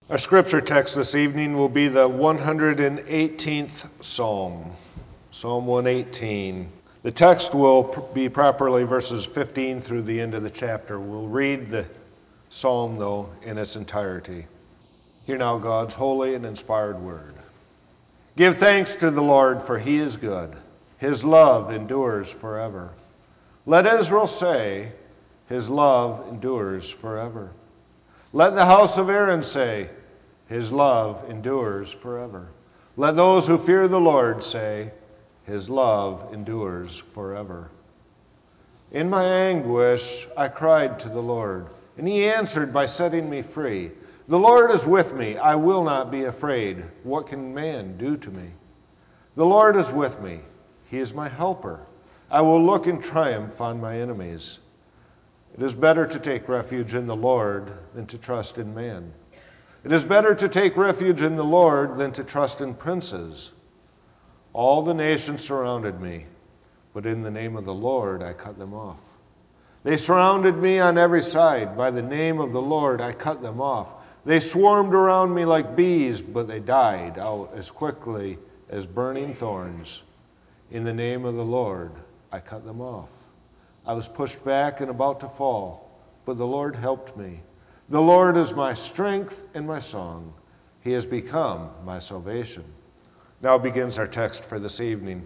Our scripture text this evening will be the 118th Psalm, Psalm 118. The text will be properly verses 15 through the end of the chapter. We'll read the psalm, though, in its entirety. Hear now God's holy and inspired word. Give thanks to the Lord, for he is good. His love endures forever. Let Israel say, his love endures forever. Let the house of Aaron say, his love endures forever. Let those who fear the Lord say, his love endures forever. In my anguish I cried to the Lord, and he answered by setting me free. The Lord is with me. I will not be afraid. What can man do to me? The Lord is with me. He is my helper. I will look in triumph on my enemies. It is better to take refuge in the Lord than to trust in man. It is better to take refuge in the Lord than to trust in princes. All the nations surrounded me, but in the name of the Lord I cut them off. They surrounded me on every side. By the name of the Lord I cut them off. They swarmed around me like bees, but they died out as quickly as burning thorns. In the name of the Lord I cut them off. I was pushed back and about to fall, but the Lord helped me. The Lord is my strength and my song. He has become my salvation. Now begins our text for this evening.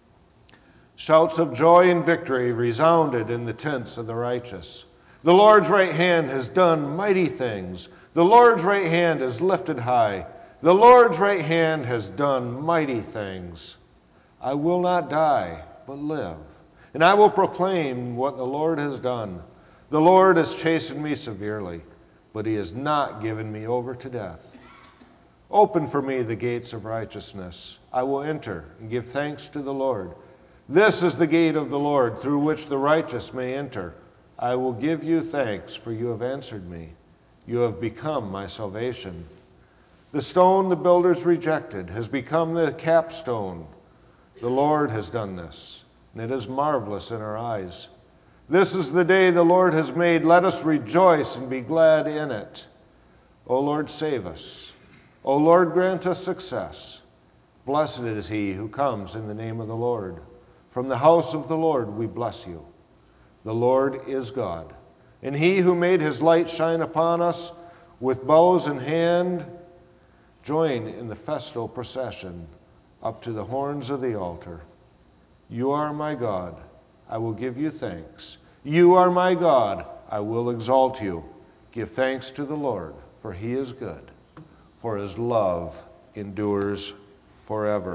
Shouts of joy and victory resounded in the tents of the righteous. The Lord's right hand has done mighty things. The Lord's right hand is lifted high. The Lord's right hand has done mighty things. I will not die, but live, and I will proclaim what the Lord has done. The Lord has chastened me severely, but he has not given me over to death. Open for me the gates of righteousness. I will enter and give thanks to the Lord. This is the gate of the Lord, through which the righteous may enter. I will give you thanks, for you have answered me. You have become my salvation. The stone the builders rejected has become the capstone. The Lord has done this, and it is marvelous in our eyes. This is the day the Lord has made. Let us rejoice and be glad in it. O Lord, save us. O Lord, grant us success. Blessed is he who comes in the name of the Lord. From the house of the Lord we bless you. The Lord is God, and he who made his light shine upon us with bows in hand, join in the festal procession up to the horns of the altar. You are my God, I will give you thanks. You are my God, I will exalt you. Give thanks to the Lord, for he is good, for his love endures forever.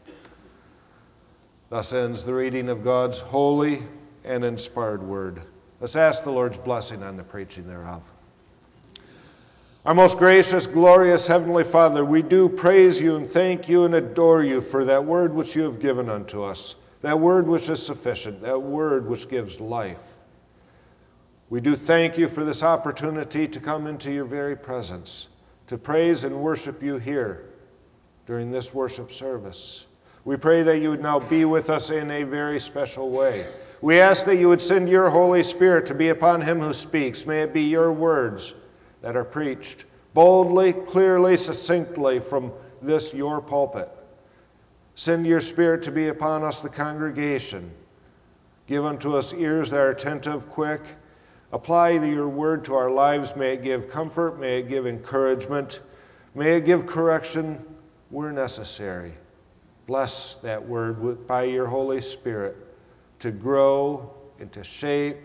Thus ends the reading of God's holy and inspired word. Let's ask the Lord's blessing on the preaching thereof. Our most gracious, glorious Heavenly Father, we do praise you and thank you and adore you for that word which you have given unto us, that word which is sufficient, that word which gives life. We do thank you for this opportunity to come into your very presence, to praise and worship you here during this worship service. We pray that you would now be with us in a very special way. We ask that you would send your Holy Spirit to be upon him who speaks. May it be your words that are preached boldly, clearly, succinctly from this your pulpit. Send your Spirit to be upon us, the congregation. Give unto us ears that are attentive, quick. Apply your word to our lives. May it give comfort. May it give encouragement. May it give correction where necessary. Bless that word by your Holy Spirit to grow and to shape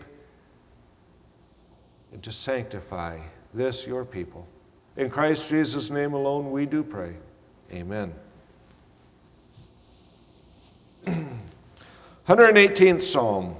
and to sanctify this your people. In Christ Jesus' name alone we do pray. Amen. 118th Psalm.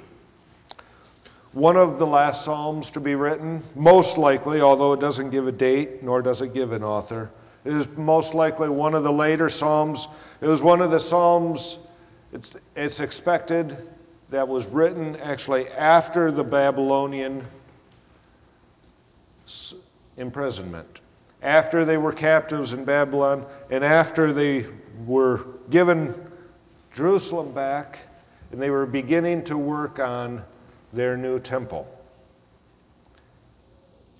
One of the last Psalms to be written, most likely, although it doesn't give a date, nor does it give an author. It is most likely one of the later Psalms. It was one of the Psalms, it's expected, that was written actually after the Babylonian imprisonment. After they were captives in Babylon, and after they were given Jerusalem back, and they were beginning to work on their new temple.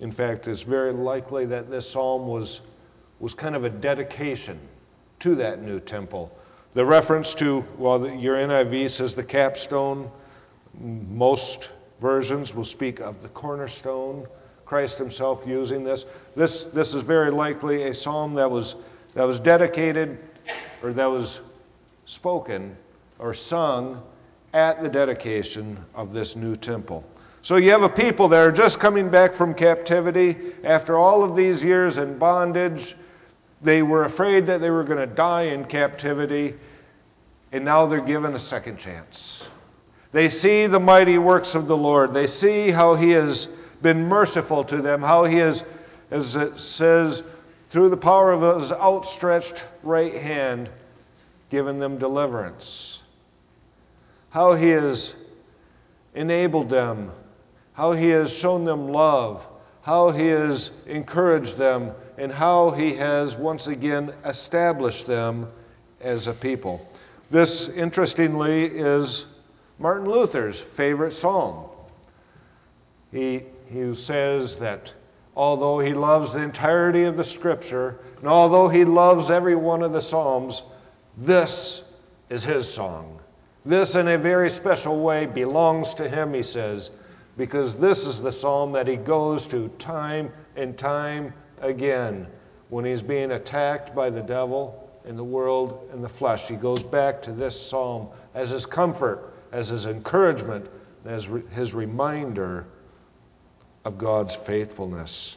In fact, it's very likely that this psalm was kind of a dedication to that new temple. The reference to, your NIV says the capstone. Most versions will speak of the cornerstone, Christ himself using this. This is very likely a psalm that was dedicated, or that was spoken or sung at the dedication of this new temple. So you have a people that are just coming back from captivity after all of these years in bondage. They were afraid that they were going to die in captivity, and now they're given a second chance. They see the mighty works of the Lord. They see how he has been merciful to them, how he has, as it says, through the power of his outstretched right hand, given them deliverance. How he has enabled them, how he has shown them love, how he has encouraged them, and how he has once again established them as a people. This, interestingly, is Martin Luther's favorite psalm. He says that although he loves the entirety of the Scripture, and although he loves every one of the Psalms, this is his song. This, in a very special way, belongs to him, he says, because this is the psalm that he goes to time and time again when he's being attacked by the devil and the world and the flesh. He goes back to this psalm as his comfort, as his encouragement, as his reminder of God's faithfulness.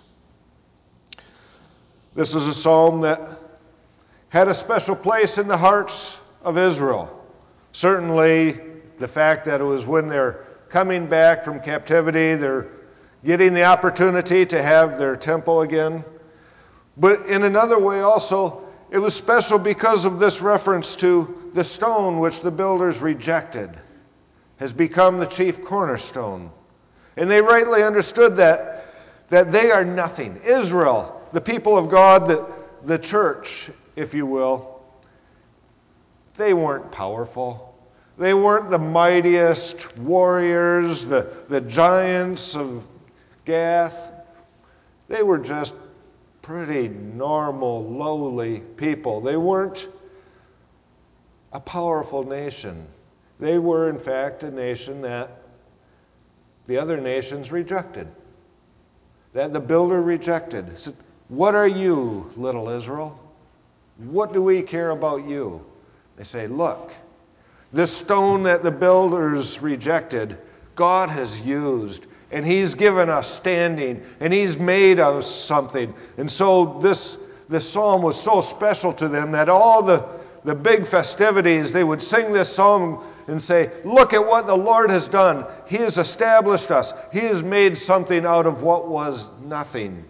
This is a psalm that had a special place in the hearts of Israel. Certainly, the fact that it was when they're coming back from captivity, they're getting the opportunity to have their temple again. But in another way also, it was special because of this reference to the stone which the builders rejected has become the chief cornerstone. And they rightly understood that they are nothing. Israel, the people of God, the church, if you will, they weren't powerful. They weren't the mightiest warriors, the giants of Gath. They were just pretty normal, lowly people. They weren't a powerful nation. They were, in fact, a nation that the other nations rejected, that the builder rejected. He said, "What are you, little Israel? What do we care about you?" They say, "Look, this stone that the builders rejected, God has used, and he's given us standing, and he's made us something." And so this psalm was so special to them that all the big festivities, they would sing this song and say, "Look at what the Lord has done. He has established us. He has made something out of what was nothing."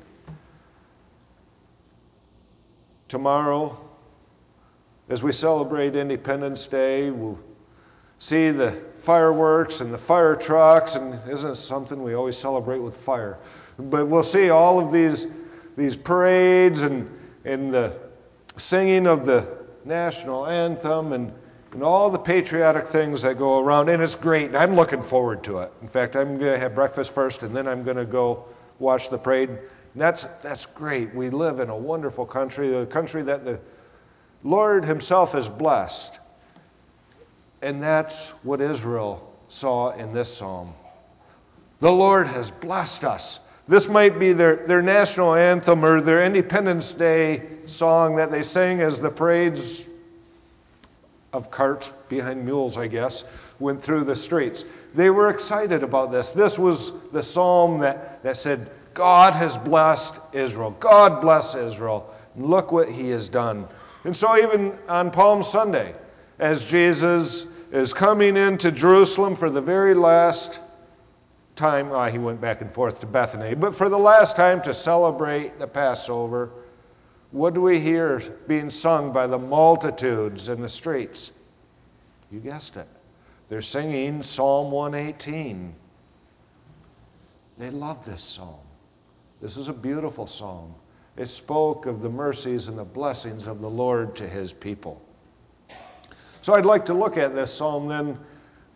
Tomorrow, as we celebrate Independence Day, we'll see the fireworks and the fire trucks, and isn't it something we always celebrate with fire? But we'll see all of these parades and the singing of the national anthem and all the patriotic things that go around, and it's great, and I'm looking forward to it. In fact, I'm going to have breakfast first, and then I'm going to go watch the parade. And that's great. We live in a wonderful country, a country that the Lord himself has blessed. And that's what Israel saw in this psalm. The Lord has blessed us. This might be their national anthem or their Independence Day song that they sing as the parades of carts behind mules, I guess, went through the streets. They were excited about this. This was the psalm that said, God has blessed Israel. God bless Israel. And look what he has done. And so even on Palm Sunday, as Jesus is coming into Jerusalem for the very last time, he went back and forth to Bethany, but for the last time to celebrate the Passover, what do we hear being sung by the multitudes in the streets? You guessed it. They're singing Psalm 118. They love this psalm. This is a beautiful psalm. It spoke of the mercies and the blessings of the Lord to his people. So I'd like to look at this psalm then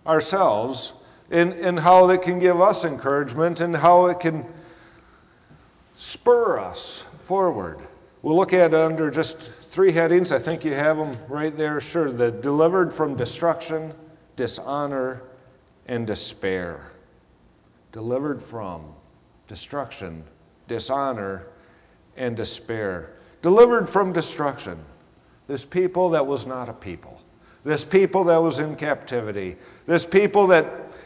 ourselves in how it can give us encouragement and how it can spur us forward. We'll look at under just 3 headings. I think you have them right there. Sure, the delivered from destruction, dishonor, and despair. Delivered from destruction, dishonor, and despair. Delivered from destruction. This people that was not a people. This people that was in captivity. This people that,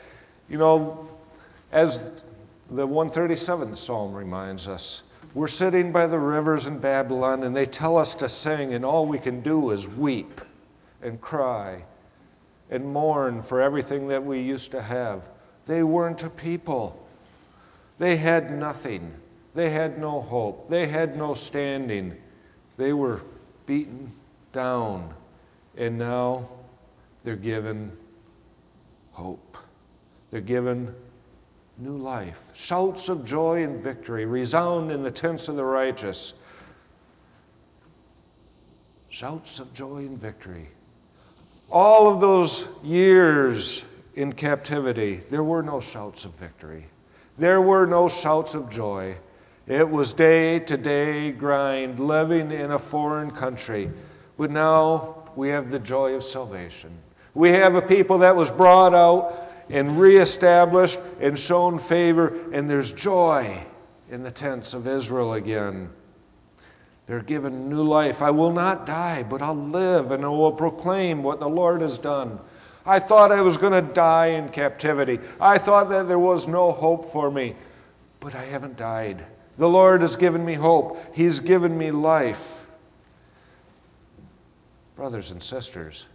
as the 137th Psalm reminds us, we're sitting by the rivers in Babylon and they tell us to sing, and all we can do is weep and cry and mourn for everything that we used to have. They weren't a people. They had nothing. They had no hope. They had no standing. They were beaten down. And now they're given hope. They're given new life. Shouts of joy and victory resound in the tents of the righteous. Shouts of joy and victory. All of those years in captivity, there were no shouts of victory. There were no shouts of joy. It was day-to-day grind, living in a foreign country. But now we have the joy of salvation. We have a people that was brought out and reestablished and shown favor, and there's joy in the tents of Israel again. They're given new life. I will not die, but I'll live, and I will proclaim what the Lord has done. I thought I was going to die in captivity. I thought that there was no hope for me, but I haven't died. The Lord has given me hope. He's given me life. Brothers and sisters,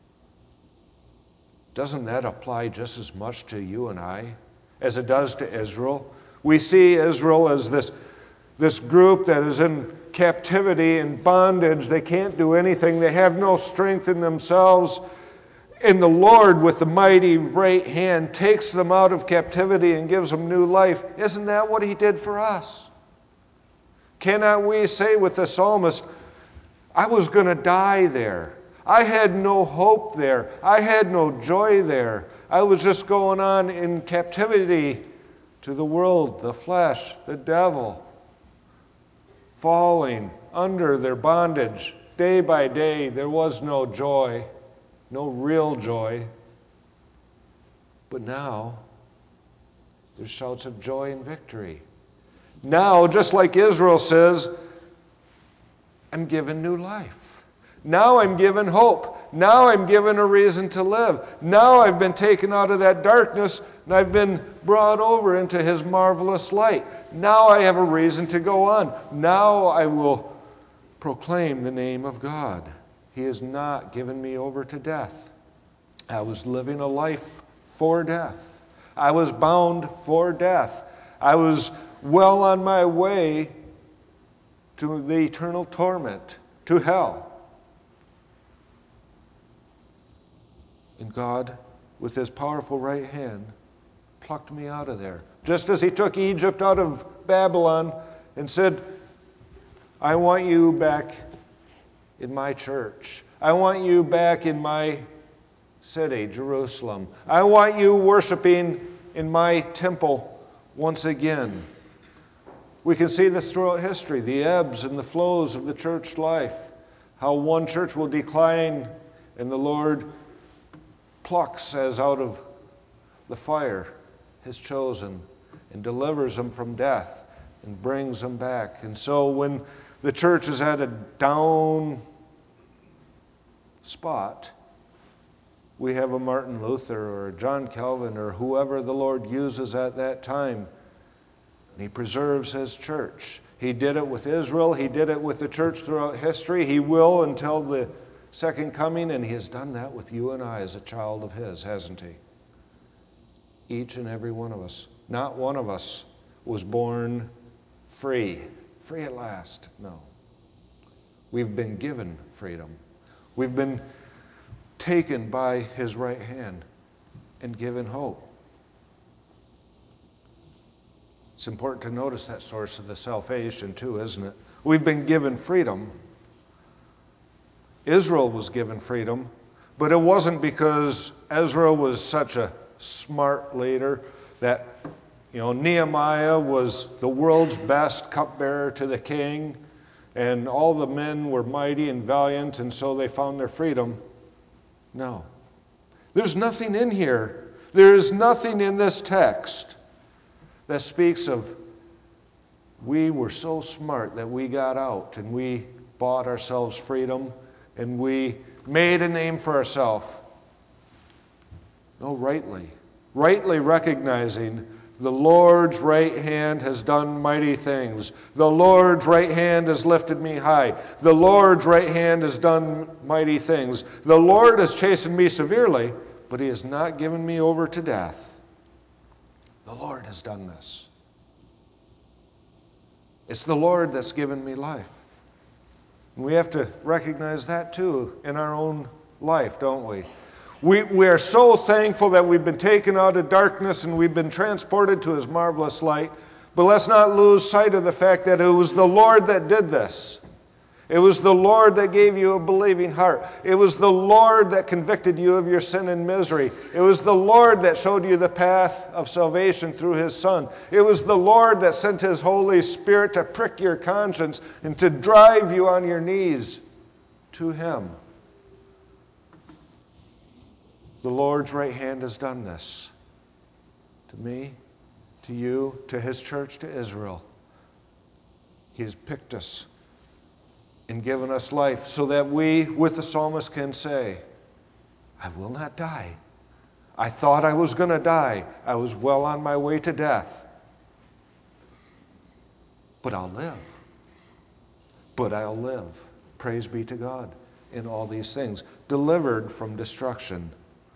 doesn't that apply just as much to you and I as it does to Israel? We see Israel as this group that is in captivity and bondage. They can't do anything. They have no strength in themselves. And the Lord, with the mighty right hand, takes them out of captivity and gives them new life. Isn't that what He did for us? Cannot we say with the psalmist, I was going to die there. I had no hope there. I had no joy there. I was just going on in captivity to the world, the flesh, the devil, falling under their bondage day by day. There was no joy, no real joy. But now, there's shouts of joy and victory. Now, just like Israel says, I'm given new life. Now I'm given hope. Now I'm given a reason to live. Now I've been taken out of that darkness and I've been brought over into His marvelous light. Now I have a reason to go on. Now I will proclaim the name of God. He has not given me over to death. I was living a life for death. I was bound for death. I was well on my way to the eternal torment, to hell. And God, with His powerful right hand, plucked me out of there. Just as He took Egypt out of Babylon and said, I want you back in my church. I want you back in my city, Jerusalem. I want you worshiping in my temple once again. We can see this throughout history, the ebbs and the flows of the church life. How one church will decline and the Lord plucks as out of the fire His chosen and delivers them from death and brings them back. And so when the church is at a down spot, we have a Martin Luther or a John Calvin or whoever the Lord uses at that time. And He preserves His church. He did it with Israel. He did it with the church throughout history. He will until the second coming, and He has done that with you and I as a child of His, hasn't He? Each and every one of us. Not one of us was born free. Free at last. No. We've been given freedom. We've been taken by His right hand and given hope. It's important to notice that source of the salvation too, isn't it? We've been given freedom. Israel was given freedom, but it wasn't because Ezra was such a smart leader that, Nehemiah was the world's best cupbearer to the king, and all the men were mighty and valiant, and so they found their freedom. No. There's nothing in here. There is nothing in this text that speaks of we were so smart that we got out and we bought ourselves freedom and we made a name for ourselves. No, rightly recognizing the Lord's right hand has done mighty things. The Lord's right hand has lifted me high. The Lord's right hand has done mighty things. The Lord has chastened me severely, but He has not given me over to death. The Lord has done this. It's the Lord that's given me life. And we have to recognize that too in our own life, don't we? We are so thankful that we've been taken out of darkness and we've been transported to His marvelous light. But let's not lose sight of the fact that it was the Lord that did this. It was the Lord that gave you a believing heart. It was the Lord that convicted you of your sin and misery. It was the Lord that showed you the path of salvation through His Son. It was the Lord that sent His Holy Spirit to prick your conscience and to drive you on your knees to Him. The Lord's right hand has done this to me, to you, to His church, to Israel. He has picked us and given us life so that we, with the psalmist, can say, I will not die. I thought I was going to die. I was well on my way to death. But I'll live. But I'll live. Praise be to God in all these things. Delivered from destruction.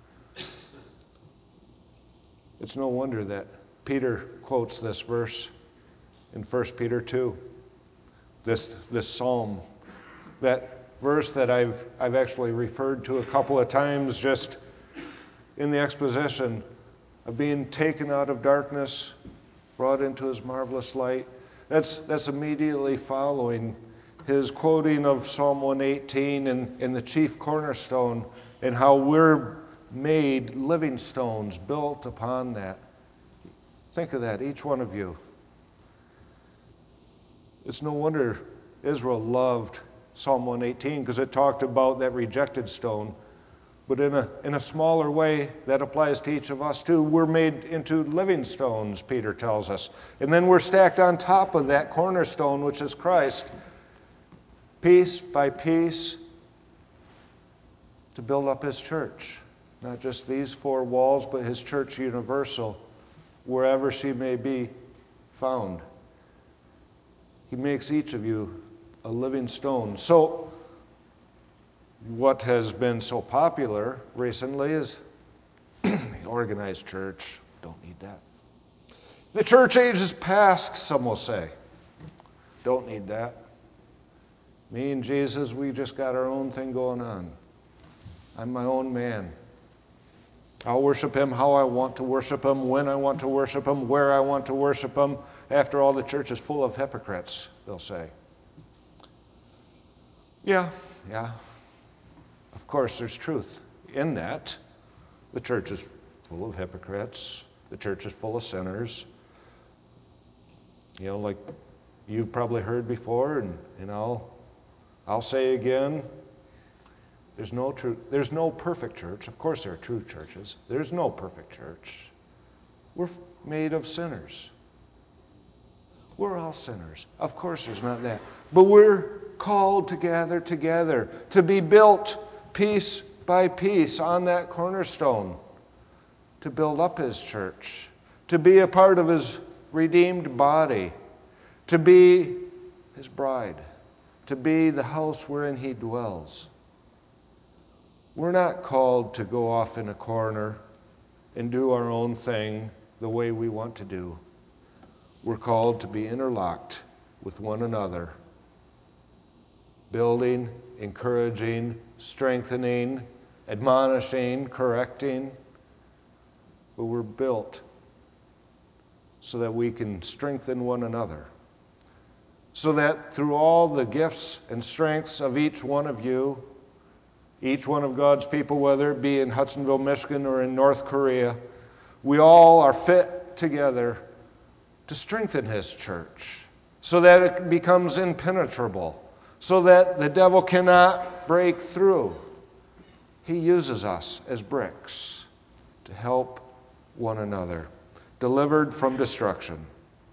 It's no wonder that Peter quotes this verse in 1 Peter 2. This psalm. That verse that I've actually referred to a couple of times just in the exposition of being taken out of darkness, brought into His marvelous light. That's immediately following his quoting of Psalm 118 and the chief cornerstone and how we're made living stones built upon that. Think of that, each one of you. It's no wonder Israel loved Psalm 118 because it talked about that rejected stone. But in a smaller way, that applies to each of us too. We're made into living stones, Peter tells us. And then we're stacked on top of that cornerstone, which is Christ, piece by piece, to build up His church. Not just these four walls, but His church universal, wherever she may be found. He makes each of you a living stone. So, what has been so popular recently is the organized church. Don't need that. The church age is past, some will say. Don't need that. Me and Jesus, we just got our own thing going on. I'm my own man. I'll worship Him how I want to worship Him, when I want to worship Him, where I want to worship Him. After all, the church is full of hypocrites, they'll say. Yeah. Of course, there's truth in that. The church is full of hypocrites. The church is full of sinners. Like you've probably heard before, and I'll say again, there's no perfect church. Of course there are true churches. There's no perfect church. We're made of sinners. We're all sinners. Of course there's not that. But we're called to gather together, to be built piece by piece on that cornerstone, to build up His church, to be a part of His redeemed body, to be His bride, to be the house wherein He dwells. We're not called to go off in a corner and do our own thing the way we want to do. We're called to be interlocked with one another, building, encouraging, strengthening, admonishing, correcting. But we're built so that we can strengthen one another. So that through all the gifts and strengths of each one of you, each one of God's people, whether it be in Hudsonville, Michigan, or in North Korea, we all are fit together to strengthen His church so that it becomes impenetrable, so that the devil cannot break through. He uses us as bricks to help one another, delivered from destruction.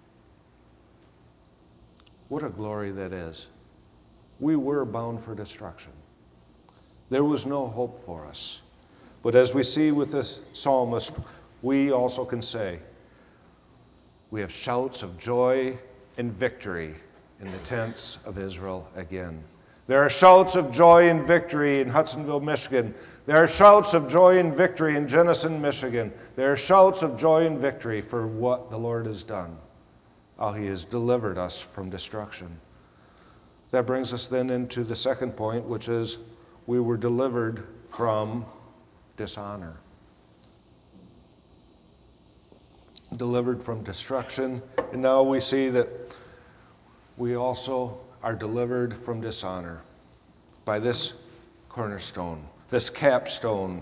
What a glory that is. We were bound for destruction. There was no hope for us. But as we see with this psalmist, we also can say, we have shouts of joy and victory in the tents of Israel again. There are shouts of joy and victory in Hudsonville, Michigan. There are shouts of joy and victory in Jenison, Michigan. There are shouts of joy and victory for what the Lord has done, how He has delivered us from destruction. That brings us then into the second point, which is we were delivered from dishonor. Delivered from destruction. And now we see that we also are delivered from dishonor by this cornerstone, this capstone.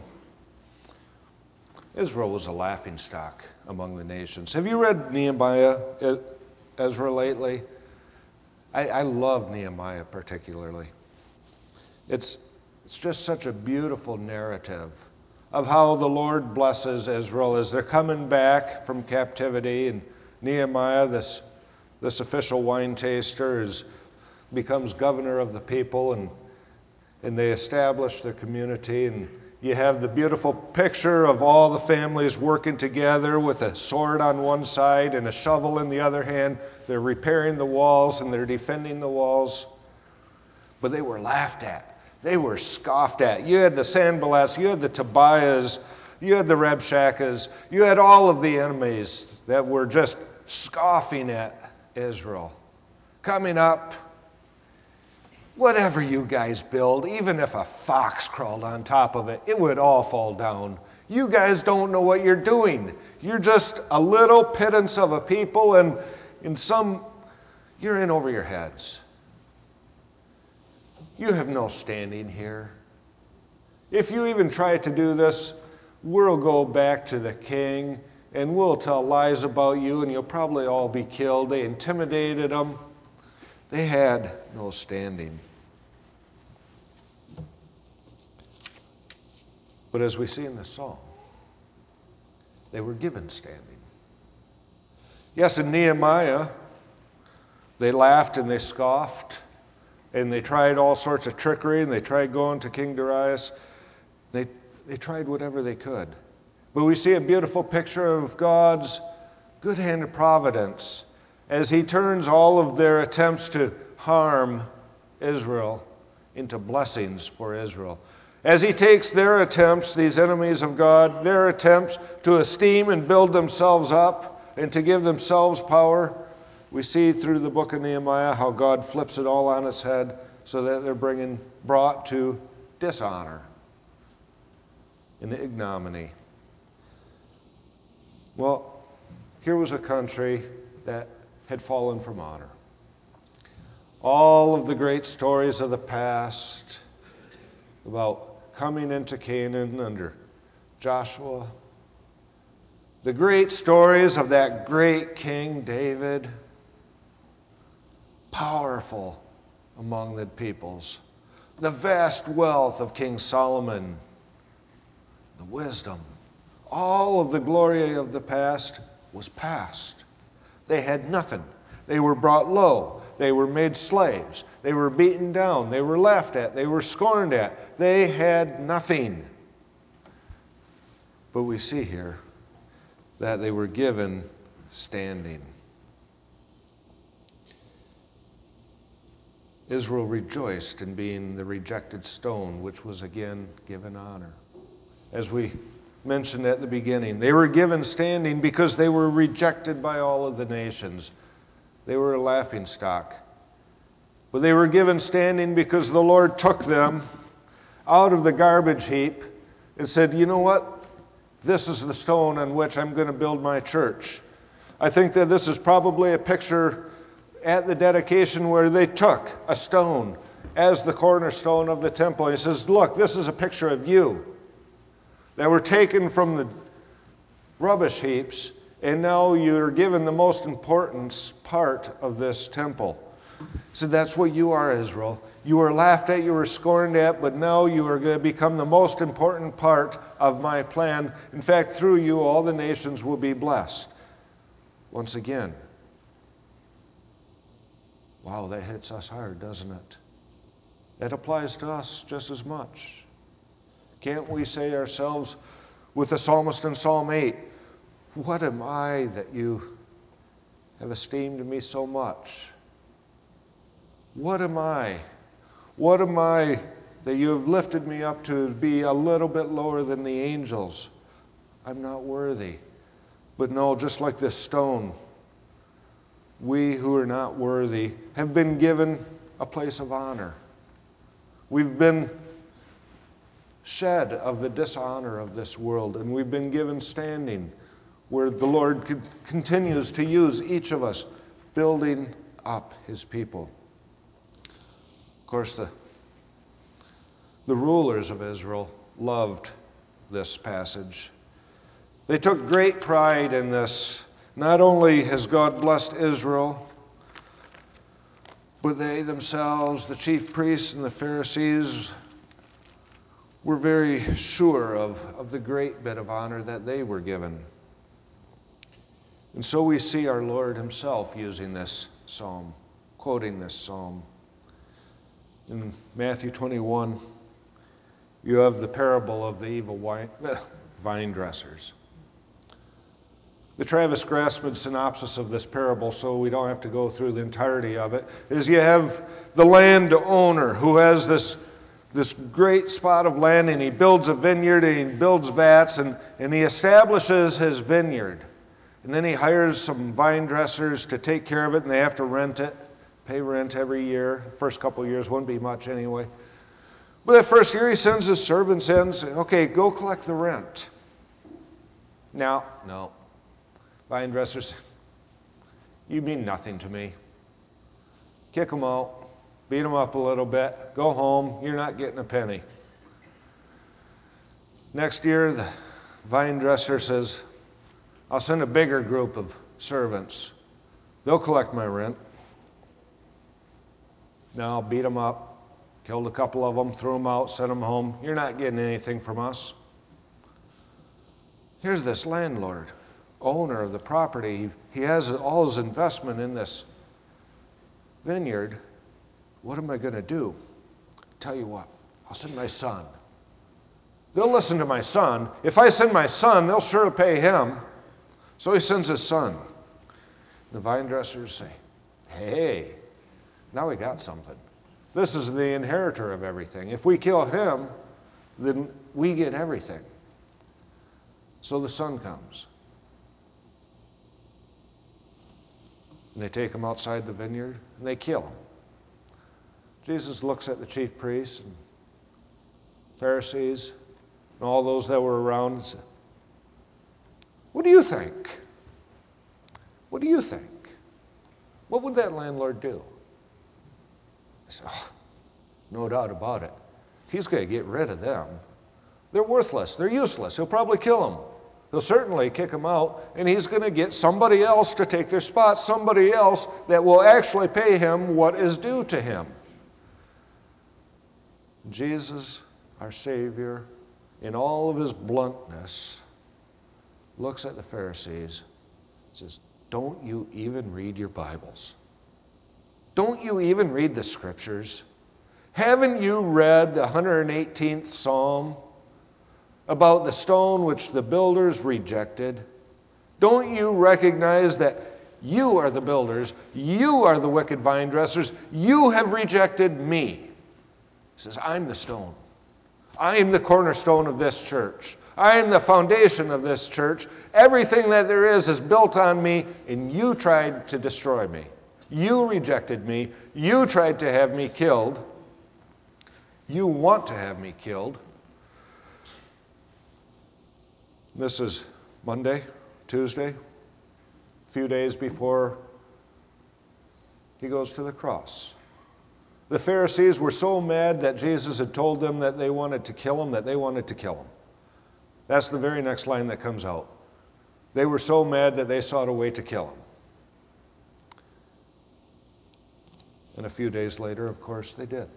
Israel was a laughingstock among the nations. Have you read Nehemiah, Ezra lately? I love Nehemiah particularly. It's just such a beautiful narrative of how the Lord blesses Israel as they're coming back from captivity. And Nehemiah, this official wine taster, becomes governor of the people, and they establish their community. And you have the beautiful picture of all the families working together with a sword on one side and a shovel in the other hand. They're repairing the walls and they're defending the walls. But they were laughed at. They were scoffed at. You had the Sanballats, you had the Tobiahs, you had the Rabshakehs, you had all of the enemies that were just scoffing at Israel. Coming up, whatever you guys build, even if a fox crawled on top of it, it would all fall down. You guys don't know what you're doing. You're just a little pittance of a people, and you're in over your heads. You have no standing here. If you even try to do this, we'll go back to the king and we'll tell lies about you and you'll probably all be killed. They intimidated them. They had no standing. But as we see in the psalm, they were given standing. Yes, in Nehemiah, they laughed and they scoffed. And they tried all sorts of trickery, and they tried going to King Darius. They tried whatever they could. But we see a beautiful picture of God's good hand of providence as He turns all of their attempts to harm Israel into blessings for Israel. As He takes their attempts, these enemies of God, their attempts to esteem and build themselves up and to give themselves power, we see through the book of Nehemiah how God flips it all on its head so that they're brought to dishonor and ignominy. Well, here was a country that had fallen from honor. All of the great stories of the past about coming into Canaan under Joshua, the great stories of that great King David, powerful among the peoples, the vast wealth of King Solomon, the wisdom, all of the glory of the past was past. They had nothing. They were brought low. They were made slaves. They were beaten down. They were laughed at. They were scorned at. They had nothing. But we see here that they were given standing. Israel rejoiced in being the rejected stone, which was again given honor. As we mentioned at the beginning, they were given standing because they were rejected by all of the nations. They were a laughingstock. But they were given standing because the Lord took them out of the garbage heap and said, you know what? This is the stone on which I'm going to build my church. I think that this is probably a picture at the dedication where they took a stone as the cornerstone of the temple. He says, look, this is a picture of you that were taken from the rubbish heaps And now you're given the most important part of this temple. So that's what you are, Israel. You were laughed at, you were scorned at, but now you are going to become the most important part of my plan. In fact, through you, all the nations will be blessed. Once again. Wow, that hits us hard, doesn't it? That applies to us just as much. Can't we say ourselves with the psalmist in Psalm 8, what am I that you have esteemed me so much? What am I? What am I that you have lifted me up to be a little bit lower than the angels? I'm not worthy. But no, just like this stone, we who are not worthy have been given a place of honor. We've been shed of the dishonor of this world, and we've been given standing where the Lord continues to use each of us, building up His people. Of course, the rulers of Israel loved this passage. They took great pride in this. Not only has God blessed Israel, but they themselves, the chief priests and the Pharisees, were very sure of the great bit of honor that they were given. And so we see our Lord Himself using this psalm, quoting this psalm. In Matthew 21, you have the parable of the evil vine dressers. The Travis Grassman synopsis of this parable, so we don't have to go through the entirety of it, is you have the landowner who has this great spot of land, and he builds a vineyard, and he builds vats, and he establishes his vineyard. And then he hires some vine dressers to take care of it, and they have to rent it. Pay rent every year. First couple of years wouldn't be much anyway. But that first year he sends his servants in and says, okay, go collect the rent. No. Vine dressers, you mean nothing to me. Kick them out. Beat them up a little bit. Go home. You're not getting a penny. Next year the vine dresser says, I'll send a bigger group of servants. They'll collect my rent. No, beat them up, killed a couple of them, threw them out, sent them home. You're not getting anything from us. Here's this landlord, owner of the property. He has all his investment in this vineyard. What am I going to do? Tell you what, I'll send my son. They'll listen to my son. If I send my son, they'll sure pay him. So he sends his son. The vine dressers say, hey, now we got something. This is the inheritor of everything. If we kill him, then we get everything. So the son comes. And they take him outside the vineyard and they kill him. Jesus looks at the chief priests and Pharisees and all those that were around and said, what do you think? What do you think? What would that landlord do? I said, no doubt about it. He's going to get rid of them. They're worthless. They're useless. He'll probably kill them. He'll certainly kick them out, and he's going to get somebody else to take their spot, somebody else that will actually pay him what is due to him. Jesus, our Savior, in all of his bluntness, looks at the Pharisees and says, don't you even read your Bibles? Don't you even read the Scriptures? Haven't you read the 118th Psalm about the stone which the builders rejected? Don't you recognize that you are the builders, you are the wicked vine dressers, you have rejected me? He says, I'm the stone. I am the cornerstone of this church. I am the foundation of this church. Everything that there is built on me, and you tried to destroy me. You rejected me. You tried to have me killed. You want to have me killed. This is Monday, Tuesday, a few days before he goes to the cross. The Pharisees were so mad that Jesus had told them that they wanted to kill him, that they wanted to kill him. That's the very next line that comes out. They were so mad that they sought a way to kill him. And a few days later, of course, they did.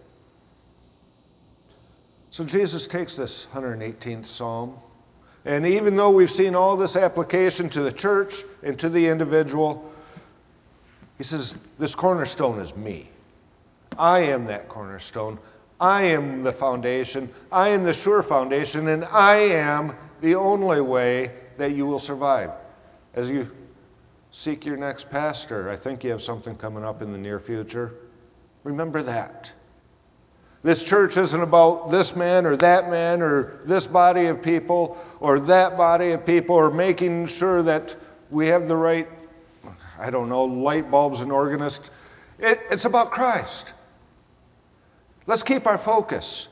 So Jesus takes this 118th Psalm, and even though we've seen all this application to the church and to the individual, he says, this cornerstone is me. I am that cornerstone. I am the foundation. I am the sure foundation, and I am the only way that you will survive. As you seek your next pastor, I think you have something coming up in the near future. Remember that. This church isn't about this man or this body of people or that body of people or making sure that we have the right, light bulbs and organists. It's about Christ. Let's keep our focus.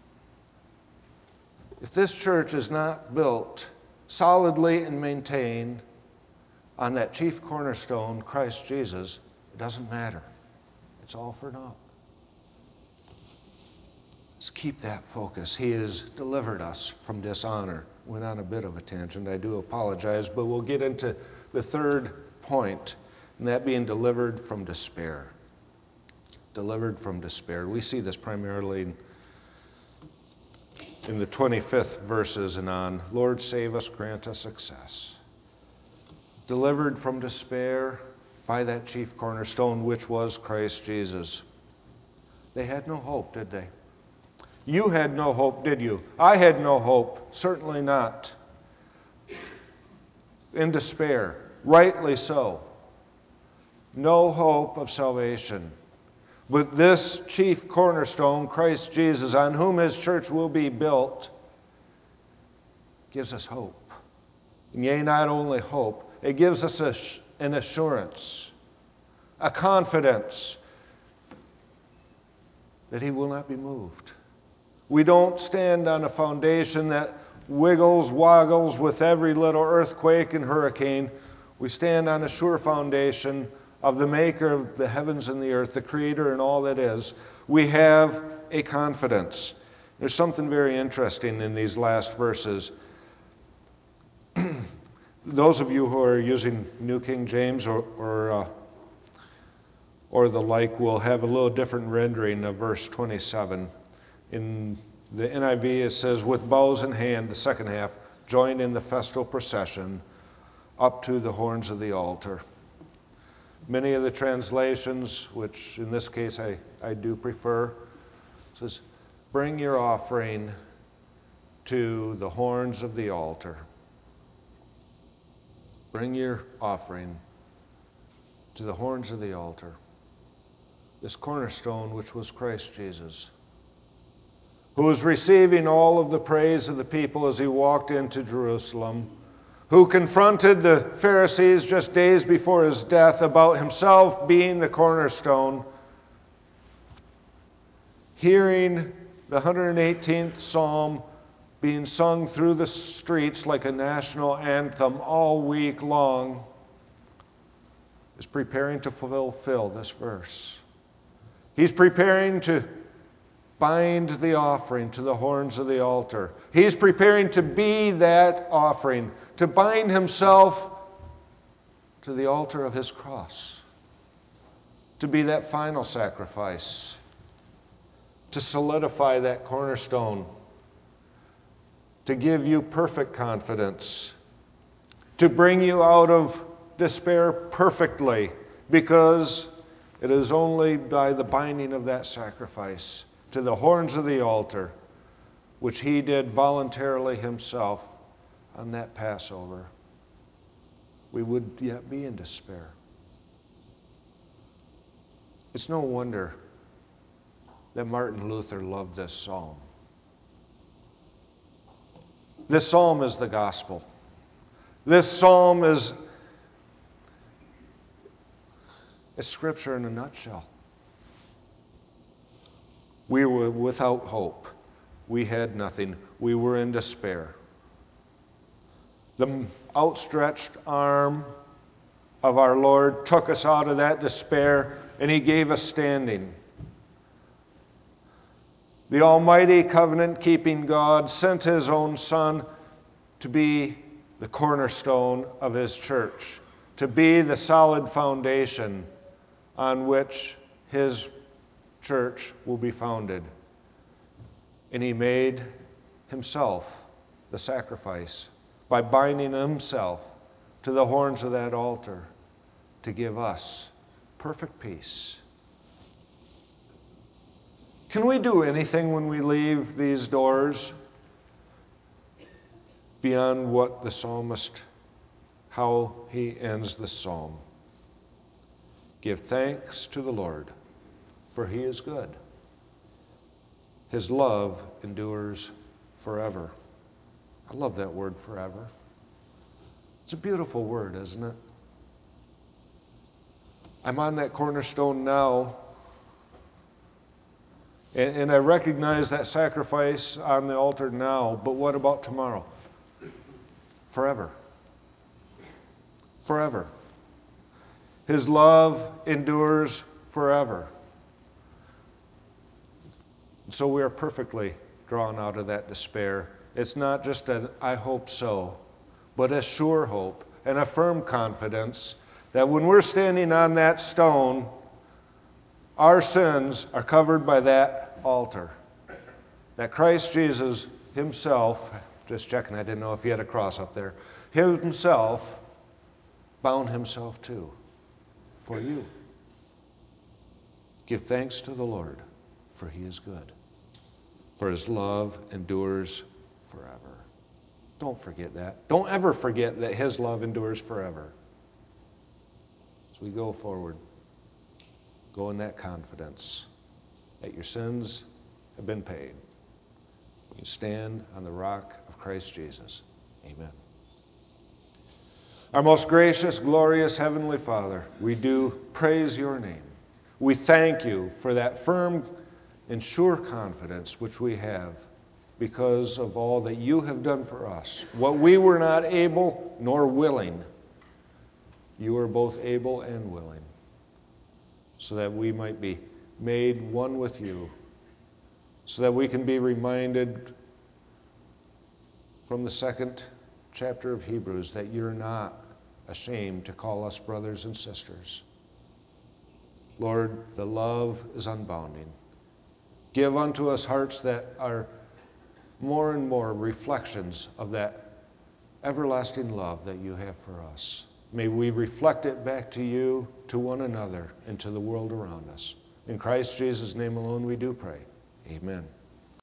If this church is not built solidly and maintained on that chief cornerstone, Christ Jesus, it doesn't matter. It's all for naught. Let's keep that focus. He has delivered us from dishonor. Went on a bit of a tangent. I do apologize, but we'll get into the third point, and that being delivered from despair. Delivered from despair. We see this primarily in the 25th verses and on. Lord, save us, grant us success. Delivered from despair by that chief cornerstone, which was Christ Jesus. They had no hope, did they? You had no hope, did you? I had no hope. Certainly not. In despair. Rightly so. No hope of salvation. But this chief cornerstone, Christ Jesus, on whom His church will be built, gives us hope. And yea, not only hope, it gives us an assurance, a confidence that He will not be moved. We don't stand on a foundation that wiggles, woggles with every little earthquake and hurricane. We stand on a sure foundation of the Maker of the heavens and the earth, the Creator and all that is. We have a confidence. There's something very interesting in these last verses. Those of you who are using New King James or the like will have a little different rendering of verse 27. In the NIV it says, with bows in hand, the second half, join in the festal procession up to the horns of the altar. Many of the translations, which in this case I do prefer, says, bring your offering to the horns of the altar. Bring your offering to the horns of the altar. This cornerstone, which was Christ Jesus, who was receiving all of the praise of the people as He walked into Jerusalem, who confronted the Pharisees just days before His death about Himself being the cornerstone, hearing the 118th Psalm being sung through the streets like a national anthem all week long, is preparing to fulfill this verse. He's preparing to bind the offering to the horns of the altar. He's preparing to be that offering, to bind Himself to the altar of His cross, to be that final sacrifice, to solidify that cornerstone, to give you perfect confidence, to bring you out of despair perfectly, because it is only by the binding of that sacrifice to the horns of the altar, which He did voluntarily Himself on that Passover, we would yet be in despair. It's no wonder that Martin Luther loved this psalm. This psalm is the gospel. This psalm is Scripture in a nutshell. We were without hope. We had nothing. We were in despair. The outstretched arm of our Lord took us out of that despair, and He gave us standing. The Almighty covenant-keeping God sent His own Son to be the cornerstone of His church, to be the solid foundation on which His church will be founded. And He made Himself the sacrifice by binding Himself to the horns of that altar to give us perfect peace. Can we do anything when we leave these doors beyond what the psalmist, how he ends the psalm? Give thanks to the Lord, for He is good. His love endures forever. I love that word, forever. It's a beautiful word, isn't it? I'm on that cornerstone now, and I recognize that sacrifice on the altar now, but what about tomorrow? Forever. Forever. His love endures forever. So we are perfectly drawn out of that despair. It's not just an I hope so, but a sure hope and a firm confidence that when we're standing on that stone, our sins are covered by that altar. That Christ Jesus Himself, just checking, I didn't know if He had a cross up there, Himself bound Himself too for you. Give thanks to the Lord, for He is good. For His love endures forever. Don't forget that. Don't ever forget that His love endures forever. As we go forward, go in that confidence that your sins have been paid. You stand on the rock of Christ Jesus. Amen. Our most gracious, glorious Heavenly Father, we do praise Your name. We thank You for that firm and sure confidence which we have because of all that You have done for us. What we were not able nor willing, You are both able and willing, so that we might be made one with You, so that we can be reminded from the second chapter of Hebrews that You're not ashamed to call us brothers and sisters. Lord, the love is unbounding. Give unto us hearts that are more and more reflections of that everlasting love that You have for us. May we reflect it back to You, to one another, and to the world around us. In Christ Jesus' name alone we do pray. Amen.